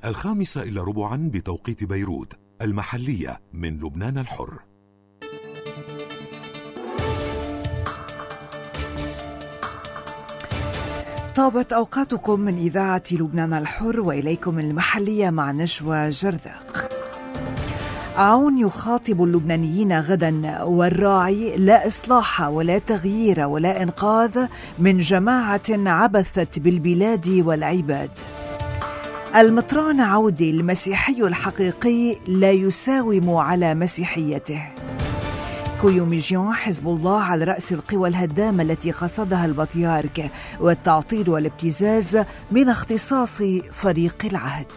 5:15 بتوقيت بيروت المحلية من لبنان الحر. طابت أوقاتكم من إذاعة لبنان الحر، وإليكم المحلية مع نشوى جردق. عون يخاطب اللبنانيين غدا، والراعي: لا إصلاح ولا تغيير ولا إنقاذ من جماعة عبثت بالبلاد والعباد. المطران عودي: المسيحي الحقيقي لا يساوم على مسيحيته. كويوميجيون: حزب الله على رأس القوى الهدامة التي قصدها البطيارك، والتعطيل والابتزاز من اختصاص فريق العهد.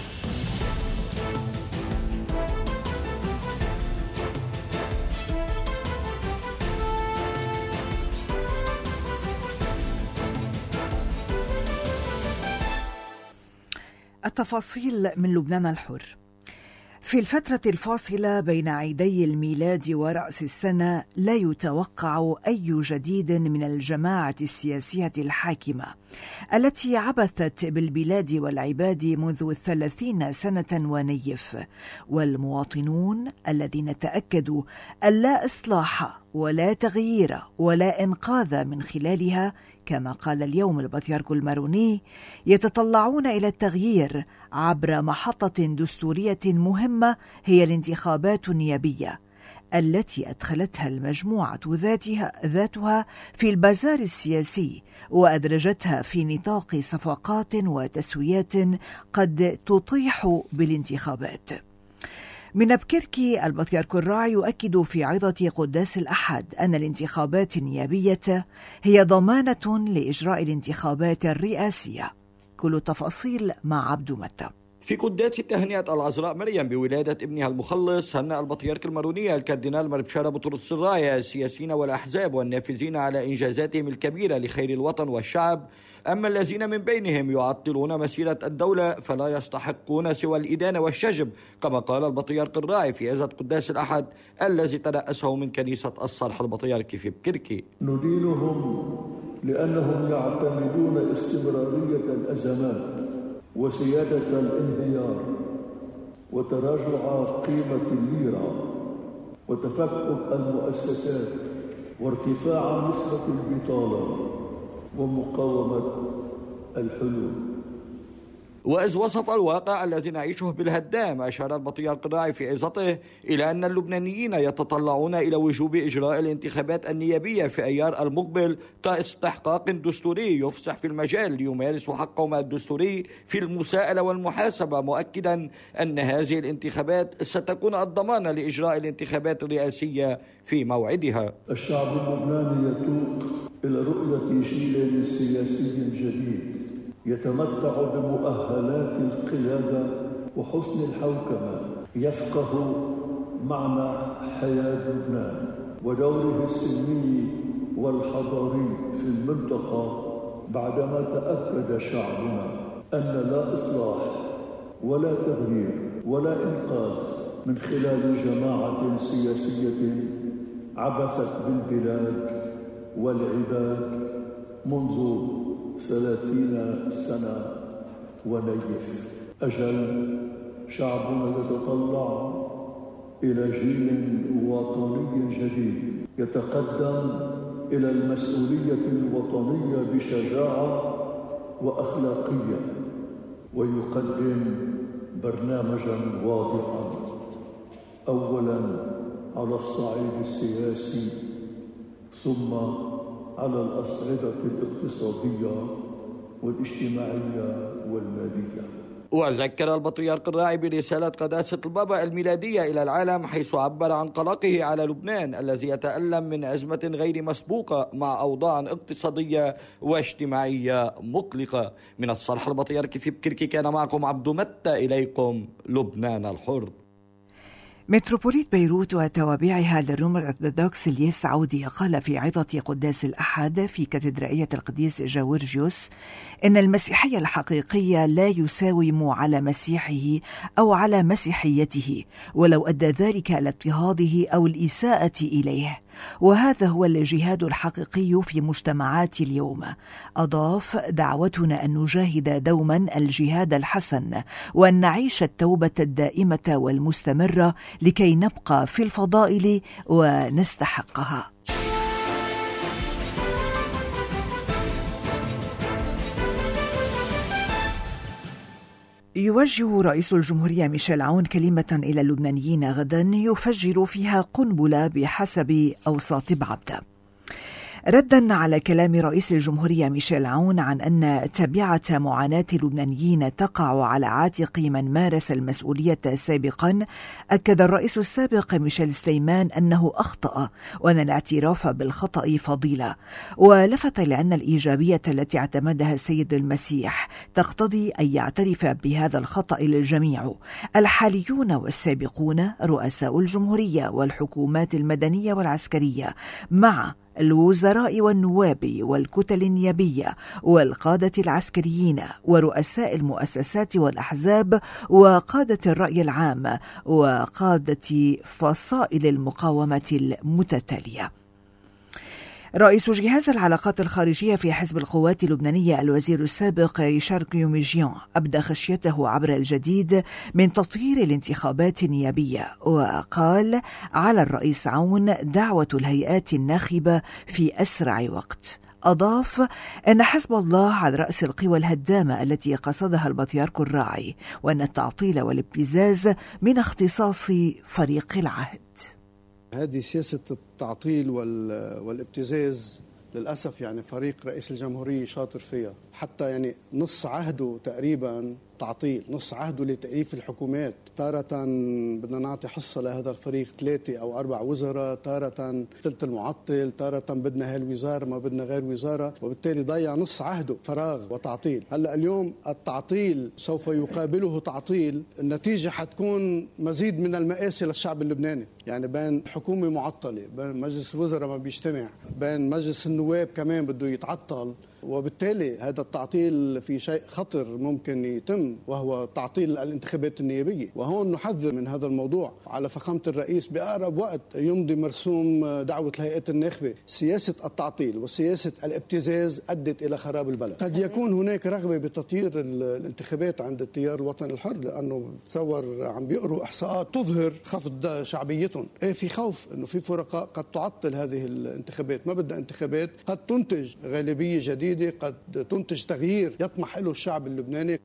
التفاصيل من لبنان الحر. في الفترة الفاصلة بين عيدي الميلاد ورأس السنة لا يتوقع أي جديد من الجماعة السياسية الحاكمة التي عبثت بالبلاد والعباد منذ 30 سنة ونيف، والمواطنون الذين تأكدوا أن لا إصلاح ولا تغيير ولا إنقاذ من خلالها، كما قال اليوم البطيارك الماروني، يتطلعون إلى التغيير عبر محطة دستورية مهمة هي الانتخابات النيابية التي أدخلتها المجموعة ذاتها في البازار السياسي، وأدرجتها في نطاق صفقات وتسويات قد تطيح بالانتخابات. من أبكركي البطيارك الراعي يؤكد في عظة قداس الأحد أن الانتخابات النيابية هي ضمانة لإجراء الانتخابات الرئاسية. كل التفاصيل مع عبدو متى. في قداس تهنئة العذراء مريم بولادة ابنها المخلص، هنأ البطيارك الماروني الكاردينال مربشارة بطرس الراية السياسيين والأحزاب والنافذين على إنجازاتهم الكبيرة لخير الوطن والشعب. أما الذين من بينهم يعطلون مسيرة الدولة فلا يستحقون سوى الإدانة والشجب، كما قال البطيارك الراعي في عظة قداس الأحد الذي ترأسه من كنيسة الصرح البطياركي في بكركي. ندينهم لأنهم يعتمدون استمرارية الأزمات وسيادة الانهيار وتراجع قيمة الليرة وتفكك المؤسسات وارتفاع نسبة البطالة ومقاومة الحلول. وإذ وصف الواقع الذي نعيشه بالهدام، أشار البطيارك الراعي في عظته إلى أن اللبنانيين يتطلعون إلى وجوب إجراء الانتخابات النيابية في أيار المقبل كاستحقاق دستوري يفسح في المجال ليمارسوا حقهم الدستوري في المساءلة والمحاسبة، مؤكدا أن هذه الانتخابات ستكون الضمانة لإجراء الانتخابات الرئاسية في موعدها. الشعب اللبناني يتوق إلى رؤية جيل سياسي جديد يتمتع بمؤهلات القيادة وحسن الحوكمة، يفقه معنى حياة لبنان ودوره السلمي والحضاري في المنطقة، بعدما تأكد شعبنا أن لا إصلاح ولا تغيير ولا إنقاذ من خلال جماعة سياسية عبثت بالبلاد والعباد منذ 30 سنة ونيف. أجل شعبنا يتطلع إلى جيل وطني جديد يتقدم إلى المسؤولية الوطنية بشجاعة وأخلاقية، ويقدم برنامجا واضحا، أولا على الصعيد السياسي ثم على الأصعدة الاقتصادية والاجتماعية والمالية. وذكر البطريرك الراعي برسالة قداسة البابا الميلادية إلى العالم، حيث عبر عن قلقه على لبنان الذي يتألم من أزمة غير مسبوقة مع أوضاع اقتصادية واجتماعية مقلقة. من الصرح البطريركي في بكركي كان معكم عبدو متى، إليكم لبنان الحر. متروبوليت بيروت وتوابعها للروم الأرثوذكس الياس عودي قال في عظة قداس الأحد في كاتدرائية القديس جورجيوس إن المسيحية الحقيقية لا يساوم على مسيحه أو على مسيحيته ولو أدى ذلك إلى اضطهاده أو الإساءة إليه، وهذا هو الجهاد الحقيقي في مجتمعات اليوم. أضاف: دعوتنا أن نجاهد دوما الجهاد الحسن، وأن نعيش التوبة الدائمة والمستمرة لكي نبقى في الفضائل ونستحقها. يوجه رئيس الجمهورية ميشيل عون كلمة إلى اللبنانيين غدا يفجر فيها قنبلة بحسب أوساط بعبدة، ردا على كلام رئيس الجمهورية ميشيل عون عن أن تبعة معاناة اللبنانيين تقع على عاتق من مارس المسؤولية سابقا. أكد الرئيس السابق ميشيل سليمان أنه أخطأ وأن الاعتراف بالخطأ فضيلة، ولفت لأن الإيجابية التي اعتمدها السيد المسيح تقتضي أن يعترف بهذا الخطأ الجميع، الحاليون والسابقون، رؤساء الجمهورية والحكومات المدنية والعسكرية، مع الوزراء والنواب والكتل النيابية والقادة العسكريين ورؤساء المؤسسات والأحزاب وقادة الرأي العام وقادة فصائل المقاومة المتتالية. رئيس جهاز العلاقات الخارجية في حزب القوات اللبنانية الوزير السابق ريشار كيوميجيان أبدى خشيته عبر الجديد من تطوير الانتخابات النيابية، وقال على الرئيس عون دعوة الهيئات الناخبة في أسرع وقت. أضاف أن حزب الله على رأس القوى الهدامة التي قصدها البطيارك الراعي، وأن التعطيل والابتزاز من اختصاص فريق العهد. هذه سياسة التعطيل والابتزاز للأسف يعني فريق رئيس الجمهورية شاطر فيها، حتى يعني نص عهده تقريبا تعطيل، نص عهده لتأليف الحكومات. تارة بدنا نعطي حصة لهذا الفريق 3 أو 4 وزراء، تارة ثلث المعطل، تارة بدنا هالوزارة ما بدنا غير وزارة، وبالتالي ضيع نص عهده فراغ وتعطيل. هلأ اليوم التعطيل سوف يقابله تعطيل، النتيجة حتكون مزيد من المآسي للشعب اللبناني، يعني بين حكومة معطلة، بين مجلس الوزراء ما بيجتمع، بين مجلس النواب كمان بده يتعطل، وبالتالي هذا التعطيل في شيء خطر ممكن يتم، وهو تعطيل الانتخابات النيابية. وهون نحذر من هذا الموضوع على فخامة الرئيس بأقرب وقت يمضي مرسوم دعوة الهيئات الناخبة. سياسة التعطيل وسياسة الابتزاز أدت إلى خراب البلد. قد يكون هناك رغبة بتطوير الانتخابات عند التيار الوطني الحر، لأنه تصور عم بيقروا إحصاءات تظهر خفض شعبيتهم. في خوف أنه في فرقاء قد تعطل هذه الانتخابات. ما بدنا انتخابات قد تنتج غالبية جديدة، قد تنتج تغيير يطمح له الشعب اللبناني.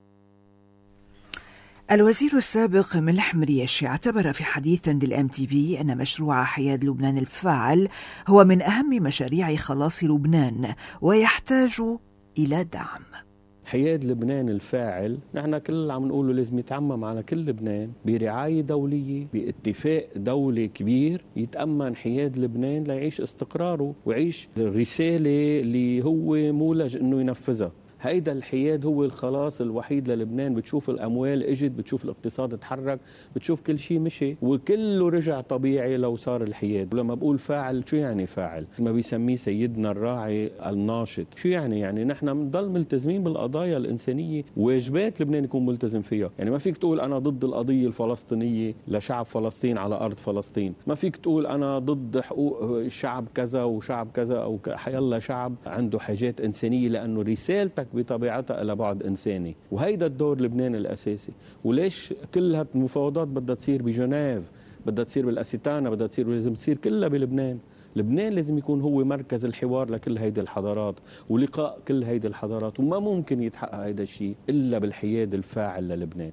الوزير السابق ملح مريشي اعتبر في حديث للMTV أن مشروع حياد لبنان الفاعل هو من أهم مشاريع خلاص لبنان ويحتاج إلى دعم. حياد لبنان الفاعل نحن كل عم نقوله لازم يتعمم على كل لبنان برعاية دولية، باتفاق دولي كبير يتأمن حياد لبنان ليعيش استقراره ويعيش الرسالة اللي هو مولج انه ينفذها. هيدا الحياد هو الخلاص الوحيد للبنان. بتشوف الأموال اجت، بتشوف الاقتصاد تحرك، بتشوف كل شيء مشي وكله رجع طبيعي لو صار الحياد. ولما بقول فاعل شو يعني فاعل؟ ما بيسميه سيدنا الراعي الناشط. شو يعني؟ يعني نحن بنضل ملتزمين بالقضايا الإنسانية، واجبات لبنان يكون ملتزم فيها. يعني ما فيك تقول أنا ضد القضية الفلسطينية لشعب فلسطين على أرض فلسطين، ما فيك تقول أنا ضد حقوق الشعب كذا وشعب كذا أو حيالله شعب عنده حاجات إنسانية، لأنه رسالتك بطبيعتها إلى بعد إنساني. وهيدا الدور لبنان الأساسي. وليش كل هالمفاوضات بدها تصير بجنيف، بدها تصير بالأستانا، بدها تصير، لازم تصير كلها بلبنان. لبنان لازم يكون هو مركز الحوار لكل هيدي الحضارات ولقاء كل هيدي الحضارات، وما ممكن يتحقق هيدا الشيء إلا بالحياد الفاعل للبنان.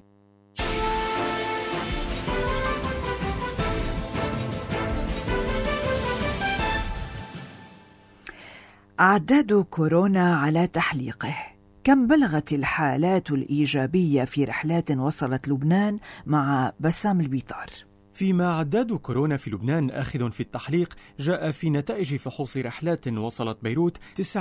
أعداد كورونا على تحليقه. كم بلغت الحالات الإيجابية في رحلات وصلت لبنان مع بسام البيطار؟ فيما عداد كورونا في لبنان آخذ في التحليق، جاء في نتائج فحوص رحلات وصلت بيروت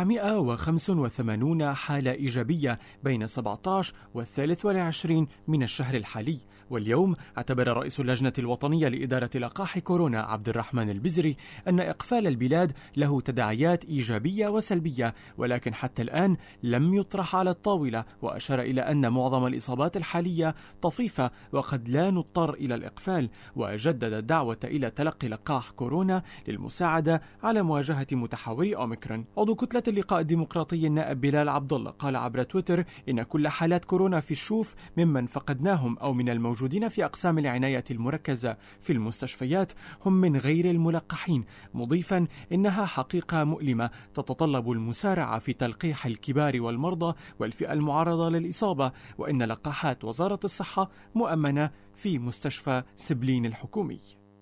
985 حالة إيجابية بين 17 و23 من الشهر الحالي. واليوم اعتبر رئيس اللجنة الوطنية لإدارة لقاح كورونا عبد الرحمن البزري أن إقفال البلاد له تداعيات إيجابية وسلبية، ولكن حتى الآن لم يطرح على الطاولة، وأشار إلى أن معظم الإصابات الحالية طفيفة وقد لا نضطر إلى الإقفال، وجدد الدعوة إلى تلقي لقاح كورونا للمساعدة على مواجهة متحوري أوميكرون. عضو كتلة اللقاء الديمقراطي النائب بلال عبد الله قال عبر تويتر إن كل حالات كورونا في الشوف ممن فقدناهم أو من الموجودين في أقسام العناية المركزة في المستشفيات هم من غير الملقحين، مضيفا إنها حقيقة مؤلمة تتطلب المسارعة في تلقيح الكبار والمرضى والفئة المعرضة للإصابة، وإن لقاحات وزارة الصحة مؤمنة في مستشفى سبلين الحكومي.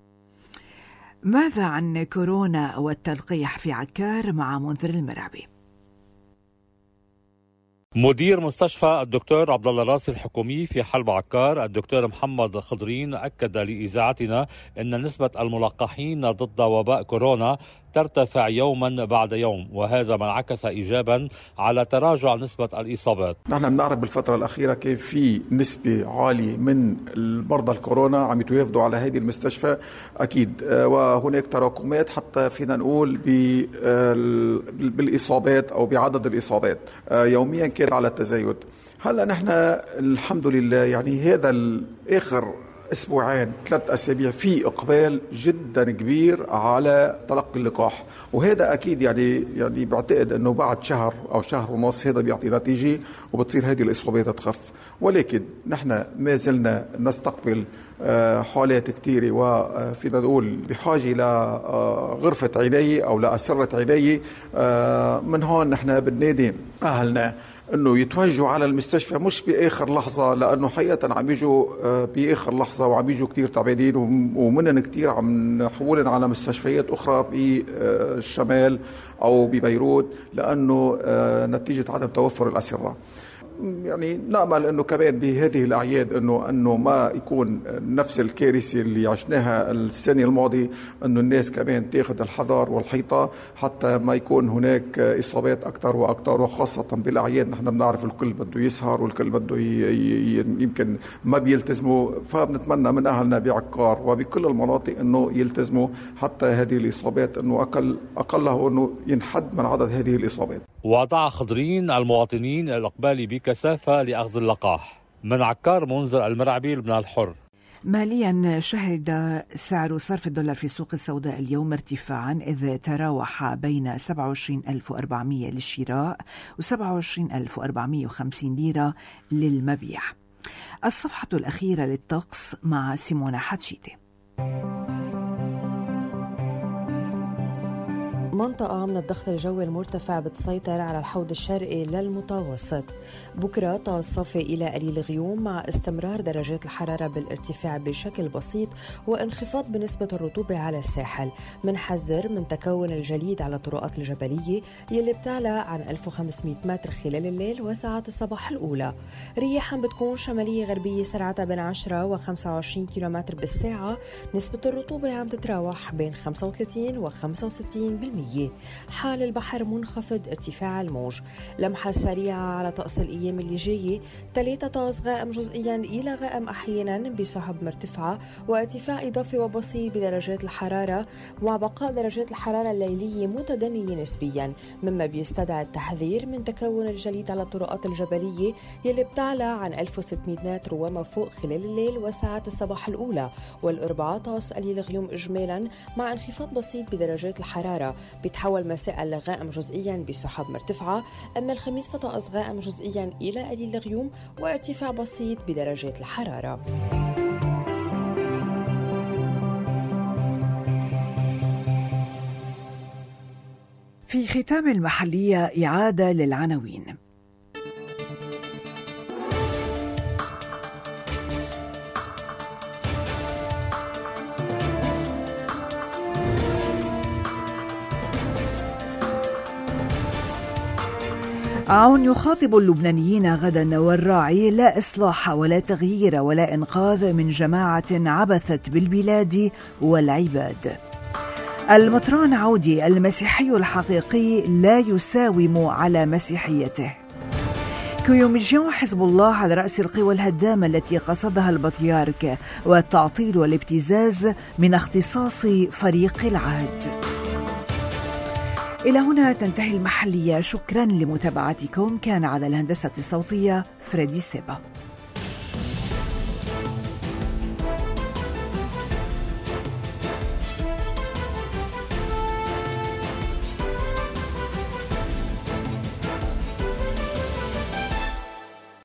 ماذا عن كورونا والتلقيح في عكار مع منذر المرعبي؟ مدير مستشفى الدكتور عبد الله راسي الحكومي في حلب عكار الدكتور محمد خضرين أكد لإذاعتنا أن نسبة الملقحين ضد وباء كورونا ترتفع يوما بعد يوم، وهذا ما انعكس إيجابا على تراجع نسبة الإصابات. نحن بنعرف بالفترة الأخيرة كيف في نسبة عالية من المرضى الكورونا عم يتوافدوا على هذه المستشفى أكيد، وهناك تراكمات حتى فينا نقول بالإصابات أو بعدد الإصابات يوميا كان على التزايد. هلا نحن الحمد لله يعني هذا الآخر أسبوعين 3 أسابيع في إقبال جدا كبير على تلقي اللقاح، وهذا أكيد يعني بعتقد أنه بعد شهر أو شهر ونص هذا بيعطي نتيجة وبتصير هذه الإصابات تخف. ولكن نحن ما زلنا نستقبل حالات كثيرة وفينا نقول بحاجة لغرفة عناية أو لأسرة عناية. من هون نحن بننادي أهلنا أنه يتوجهوا على المستشفى مش بآخر لحظة، لأنه حقيقة عم يجوا بآخر لحظة وعم يجوا كتير تعبانين، ومنن كتير عم نحولن على مستشفيات أخرى بالشمال أو ببيروت لأنه نتيجة عدم توفر الأسرة. يعني نأمل أنه كمان بهذه الأعياد أنه ما يكون نفس الكارثة اللي عشناها السنة الماضية، أنه الناس كمان تاخذ الحذر والحيطة حتى ما يكون هناك إصابات أكثر وأكثر، وخاصة بالأعياد نحن بنعرف الكل بده يسهر والكل بده يمكن ما بيلتزموا. فبنتمنى من أهلنا بعكار وبكل المناطق أنه يلتزموا حتى هذه الإصابات أنه أقله أنه ينحد من عدد هذه الإصابات. وضع خضرين المواطنين الإقبال بكثافة لأخذ اللقاح. من عكار منذر المرعبي، لبنان الحر. ماليا شهد سعر صرف الدولار في السوق السوداء اليوم ارتفاعا، إذ تراوح بين 27,400 للشراء و27,450 ليرة للمبيع. الصفحة الأخيرة للطقس مع سيمونا حتشيتي. منطقة من الضغط الجوي المرتفع بتسيطر على الحوض الشرقي للمتوسط. بكرة طقس صافي إلى قليل غيوم مع استمرار درجات الحرارة بالارتفاع بشكل بسيط وانخفاض بنسبة الرطوبة على الساحل. منحذر من تكون الجليد على الطرقات الجبلية يلي بتعلى عن 1500 متر خلال الليل وساعات الصباح الأولى. رياح بتكون شمالية غربية سرعتها بين 10 و 25 كيلومتر بالساعة. نسبة الرطوبة عم تتراوح بين 35 و 65%. حال البحر منخفض ارتفاع الموج. لمحة سريعة على طقس الأيام اللي جاية: 3 طقس غائم جزئيا إلى غائم أحيانا بسحب مرتفعة وارتفاع إضافي وبسيط بدرجات الحرارة، مع بقاء درجات الحرارة الليلية متدنية نسبيا، مما بيستدعي التحذير من تكون الجليد على الطرقات الجبلية يلي بتعلى عن 1600 متر وما فوق خلال الليل وساعات الصباح الأولى. والأربعاء طقس قليل غيوم إجمالا مع انخفاض بسيط بدرجات الحرارة، بيتحول مساء لغائم جزئيا بسحب مرتفعة. أما الخميس فطقس غائم جزئيا إلى قليل غيوم وارتفاع بسيط بدرجات الحرارة. في ختام المحلية إعادة للعناوين. عون يخاطب اللبنانيين غدا والراعي: لا إصلاح ولا تغيير ولا إنقاذ من جماعة عبثت بالبلاد والعباد. المطران عودي: المسيحي الحقيقي لا يساوم على مسيحيته. كيوميجيون: حزب الله على رأس القوى الهدامة التي قصدها البطريرك، والتعطيل والابتزاز من اختصاص فريق العهد. إلى هنا تنتهي المحلية. شكرا لمتابعتكم. كان على الهندسة الصوتية فريدي سيبا.